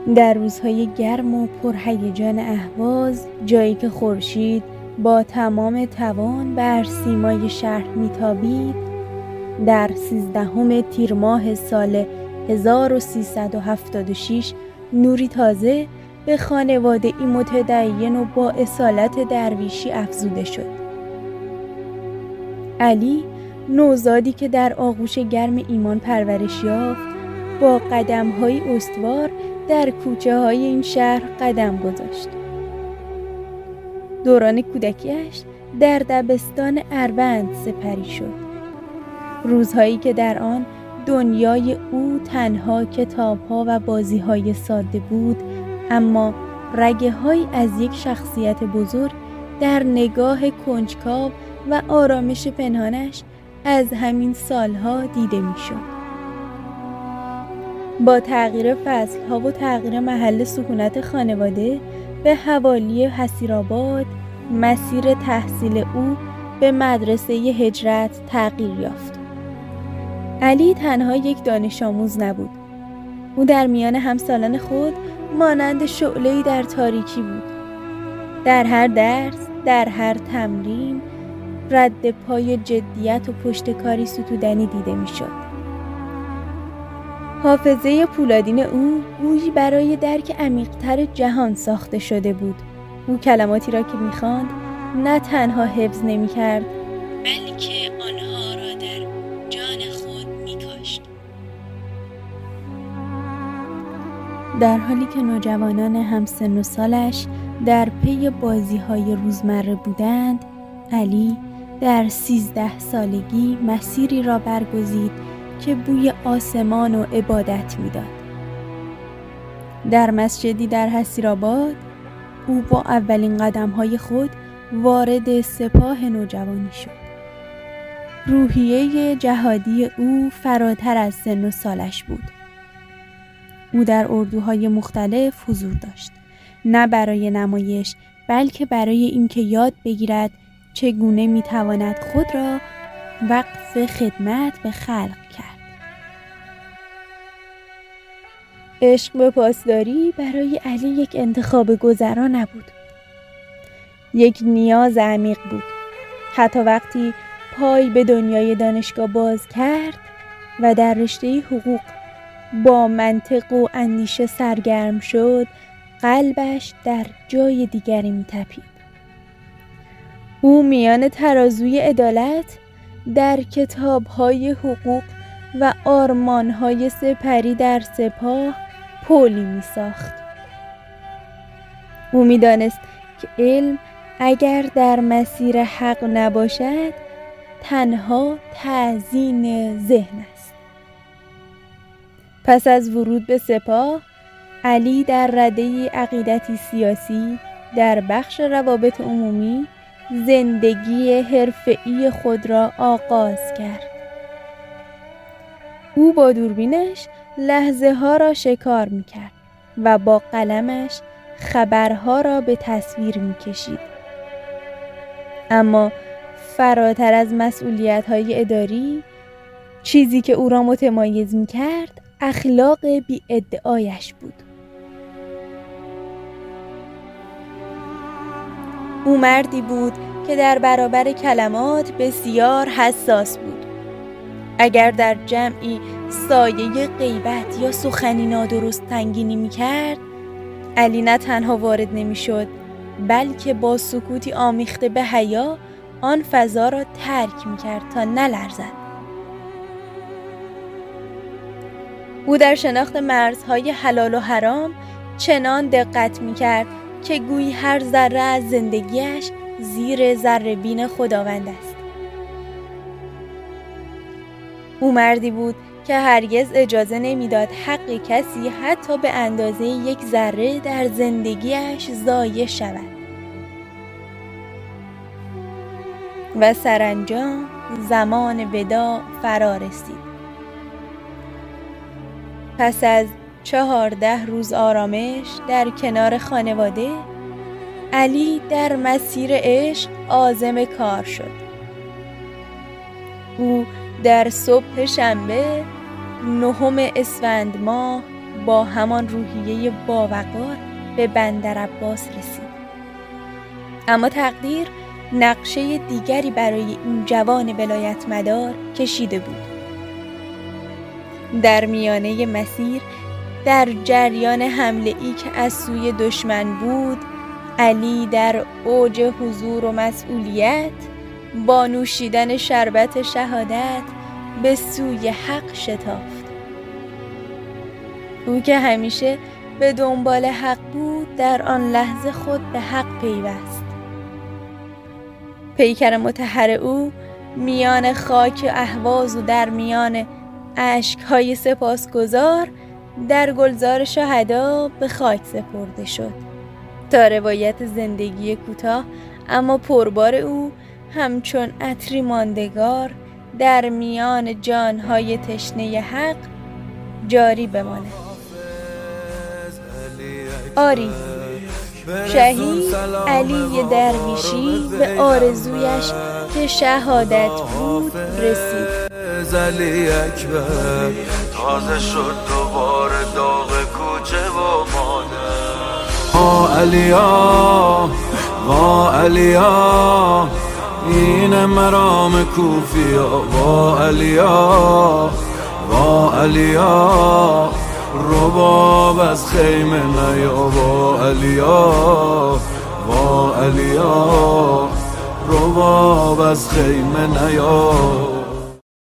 در روزهای گرم و پرهیجان اهواز، جایی که خورشید با تمام توان بر سیمای شهر میتابید، در 13 تیر ماه سال 1376 نوری تازه به خانواده ای متدین و با اصالت درویشی افزوده شد. علی، نوزادی که در آغوش گرم ایمان پرورش یافت، با قدم‌های استوار در کوچه‌های این شهر قدم گذاشت. دوران کودکیش در دبستان اروند سپری شد. روزهایی که در آن دنیای او تنها کتاب‌ها و بازی‌های ساده بود، اما رگه‌هایی از یک شخصیت بزرگ در نگاه کنجکاو و آرامش پنهانش از همین سالها دیده می‌شد. با تغییر فصل‌ها و تغییر محل سکونت خانواده به حوالی حصیرآباد، مسیر تحصیل او به مدرسه هجرت تغییر یافت. علی تنها یک دانش آموز نبود. او در میان همسالان خود مانند شعله‌ای در تاریکی بود. در هر درس، در هر تمرین، رد پای جدیت و پشتکاری ستودنی دیده می‌شد. حافظه پولادین او گویی برای درک عمیق‌تر جهان ساخته شده بود. او کلماتی را که می‌خواند نه تنها حفظ نمی‌کرد، بلکه آنها را در جان خود می‌کاشت. در حالی که نوجوانان همسن و سالش در پی بازی‌های روزمره بودند، علی در 13 سالگی مسیری را برگزید که بوی آسمان و عبادت میداد. در مسجدی در حصیرآباد، او با اولین قدم‌های خود وارد سپاه نوجوانی شد. روحیه جهادی او فراتر از سن و سالش بود. او در اردوهای مختلف حضور داشت، نه برای نمایش، بلکه برای اینکه یاد بگیرد چگونه میتواند خود را وقف خدمت به خلق کرد. عشق به پاسداری برای علی یک انتخاب گذرا نبود. یک نیاز عمیق بود. حتی وقتی پای به دنیای دانشگاه باز کرد و در رشته حقوق با منطق و اندیشه سرگرم شد، قلبش در جای دیگری می‌تپید. او میان ترازوی عدالت در کتاب‌های حقوق و آرمان‌های سپری در سپاه پلی می‌ساخت. او می‌دانست که علم اگر در مسیر حق نباشد، تنها تزیین ذهن است. پس از ورود به سپاه، علی در رده عقیدتی سیاسی در بخش روابط عمومی زندگی حرفه‌ای خود را آغاز کرد. او با دوربینش لحظه ها را شکار می کرد و با قلمش خبرها را به تصویر می کشید. اما فراتر از مسئولیت های اداری، چیزی که او را متمایز می کرد اخلاق بی ادعایش بود. او مردی بود که در برابر کلمات بسیار حساس بود. اگر در جمعی سایه غیبت یا سخنی نادرست تنگینی می‌کرد، علی نه تنها وارد نمی‌شد، بلکه با سکوتی آمیخته به حیا آن فضا را ترک می‌کرد تا نلرزد. او در شناخت مرزهای حلال و حرام چنان دقت می‌کرد که گویی هر ذره از زندگیش زیر ذره‌بین خداوند است. او مردی بود که هرگز اجازه نمیداد حق کسی حتی به اندازه یک ذره در زندگیش ضایع شود. و سرانجام زمان وداع فرا رسید. پس از 14 روز آرامش در کنار خانواده، علی در مسیر عشق عازم کار شد. او در صبح شنبه 9 اسفند ماه با همان روحیه باوقار به بندر عباس رسید. اما تقدیر نقشه دیگری برای این جوان ولایت مدار کشیده بود. در میانه مسیر، در جریان حمله ای که از سوی دشمن بود، علی در اوج حضور و مسئولیت با نوشیدن شربت شهادت به سوی حق شتافت. او که همیشه به دنبال حق بود در آن لحظه خود به حق پیوست. پیکر مطهر او میان خاک اهواز و در میان اشک‌های سپاسگزار در گلزار شهدا به خاک سپرده شد تا روایت زندگی کوتاه اما پربار او همچون عطری ماندگار در میان جانهای تشنه حق جاری بماند. آری، شهید علی درویشی به آرزویش که شهادت بود رسید. علی اکبر تازه شد دوباره داغ کوچه و مادر. علیا این مرام کوفیا، علیا رباب از خیمه نیا، علیا رباب از خیمه نیا.